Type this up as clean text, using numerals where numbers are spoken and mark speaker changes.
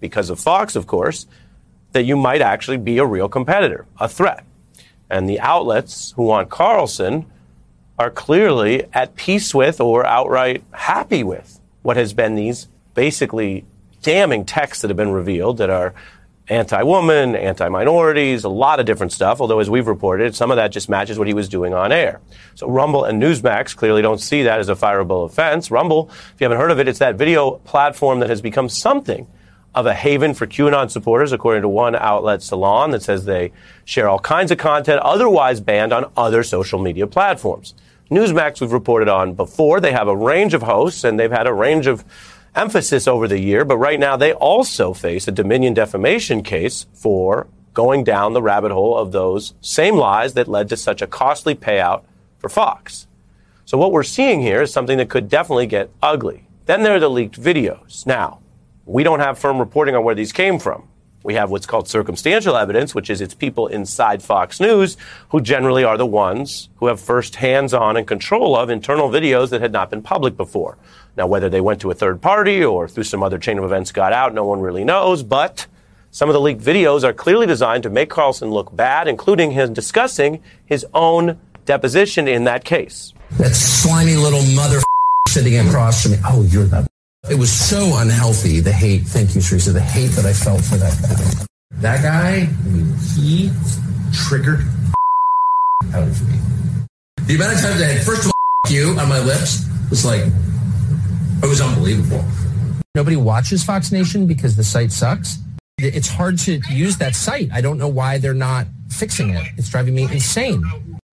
Speaker 1: because of Fox, of course, that you might actually be a real competitor, a threat. And the outlets who want Carlson are clearly at peace with or outright happy with what has been these basically damning texts that have been revealed that are anti-woman, anti-minorities, a lot of different stuff, although as we've reported, some of that just matches what he was doing on air. So Rumble and Newsmax clearly don't see that as a fireable offense. Rumble, if you haven't heard of it, it's that video platform that has become something of a haven for QAnon supporters, according to one outlet, Salon, that says they share all kinds of content otherwise banned on other social media platforms. Newsmax we've reported on before. They have a range of hosts, and they've had a range of emphasis over the year, but right now they also face a Dominion defamation case for going down the rabbit hole of those same lies that led to such a costly payout for Fox. So what we're seeing here is something that could definitely get ugly. Then there are the leaked videos. Now, we don't have firm reporting on where these came from. We have what's called circumstantial evidence, which is it's people inside Fox News who generally are the ones who have first hands-on and control of internal videos that had not been public before. Now, whether they went to a third party or through some other chain of events got out, no one really knows. But some of the leaked videos are clearly designed to make Carlson look bad, including him discussing his own deposition in that case.
Speaker 2: That slimy little mother sitting across from me. Oh, you're that. It was so unhealthy, the hate. Thank you, Teresa. The hate that I felt for that guy. That guy, I mean, he triggered out of me. The amount of times I had, first of all, you on my lips was like, it was unbelievable. Nobody watches Fox Nation because the site sucks. It's hard to use that site. I don't know why they're not fixing it. It's driving me insane.